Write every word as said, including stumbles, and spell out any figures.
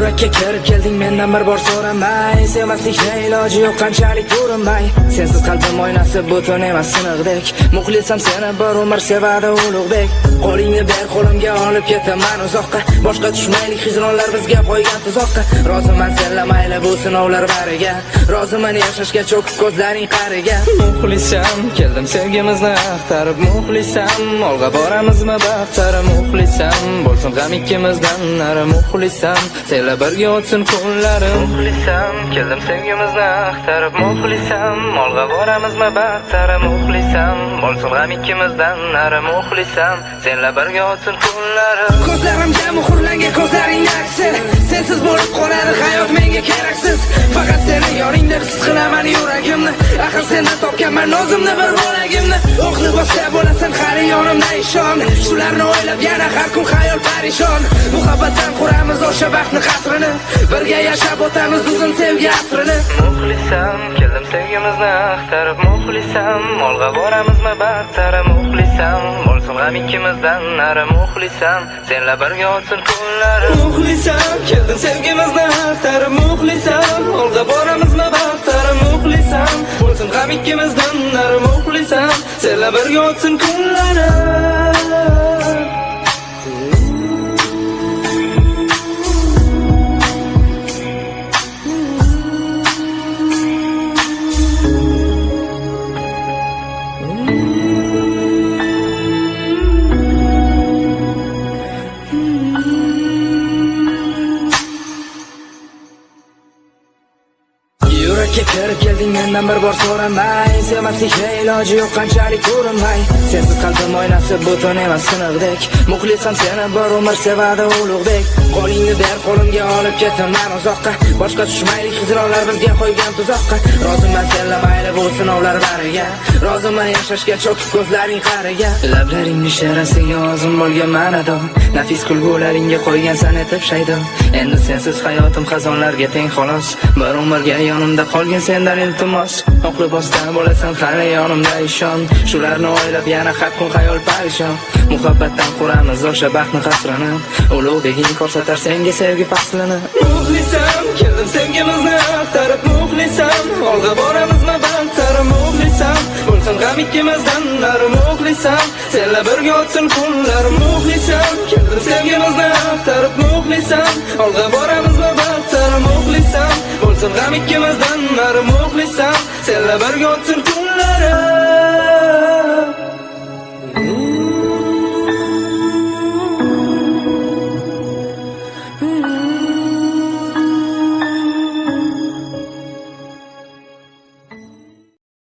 Yurakka kirib kelding, mendan bir bor so'ramay. Sevmaslikning iloji yo'q, qanchalik urinmay. Sensiz qalbim oynasi butun emas, siniqdek. Muxlisam seni bir umr sevadi ulug'bek. Qo'lingni ber, qo'limga olib ketaman uzoqqa. Boshqa tushmaylik, hijronlar bizga qo'ygan tuzoqqa. Roziman senla mayli bu sinovlar bariga. Roziman yashashga cho'kib ko'zlaring qariga. Muxlisam, keldim sevgimizni axtarib. Muxlisam, olg'a boramizmi baxtari. Muxlisam, bo'lsin g'am ikkimizdan nari. Muxlisam, senla birga o'tsin kunlarim. Muxlisam, keldim sevgimizni axtarib. Muxlisam, olg'a boramizmi baxtari. Muxlisam, bo'lsin g'am ikkimizdan nari. Muxlisam, senla birga o'tsin kunlarim. Ko'zlarimga muhrlangan ko'zlaringning aksi. Sensiz bo'lib qoladi hayot menga keraksiz. Faqat seni yoningda his qilaman yuragimni. Axir sendan topganman o'zimni bir bo'lagimni. Oq libosda bo'lasan hali yonimda ishon. Shularni o'ylab yana har kun xayol parishon. Muhabbatdan quramiz o'sha baxtni qasrini. Birga yashab o'tamiz uzun sevgi asrini. Muxlisam, keldim sevgimizni axtarib. Muxlisam, olg'a boramizmi baxtari. Muxlisam, bo'lsin g'am ikkimizdan nari. Muxlisam, senla birga o'tsin kunlarim. Muxlisam, keldim sevgimizni axtarib. Muxlisam, olg'a boramizmi baxtari. Muxlisam, bo'lsin g'am ikkimizdan nari. Muxlisam, senla birga o'tsin kunlarim. Yurakka kirib kelding, mendan bir bor so'ramay. Sevmaslikning iloji yo'q, qanchalik urinmay. Sensiz qalbim oynasi butun emas, siniqdek. Muxlisam seni bir umr sevadi ulug'bek. Qo'lingni ber, qo'limga olib ketaman uzoqqa. Boshqa tushmaylik, hijronlar bizga qo'ygan tuzoqqa. Roziman senla mayli bu sinovlar bariga. Roziman yashashga cho'kib ko'zlaring qariga. Lablaringni sharasiga ozim bo'lgan manado. Nafis kulgularingga qo'ygansan etib shaydo. Endi sensiz hayotim xazonlarga teng xolos. Bir umrga yonimda qolgin sendan iltimos. Oq libosda bo'lasan hali yonimda ishon. Shularni o'ylab yana har kun xayol parishon. Muhabbatdan quramiz o'sha baxtni qasrini. Ulug'beging ko'rsatar senga sevgi faslini. Muxlisam, keldim sevgimizni axtarib. Muxlisam, olg'a boramizmi baxtari. Muxlisam, bo'lsin g'am ikkimizdan nari. Muxlisam, senla birga o'tsin kunlarim. Muxlisam, keldim sevgimizni axtarib. Muxlisam, olg'a boramizmi baxtari. Muxlisam, bo'lsin g'am ikkimizdan nari. Muxlisam, senla birga o'tsin kunlarim.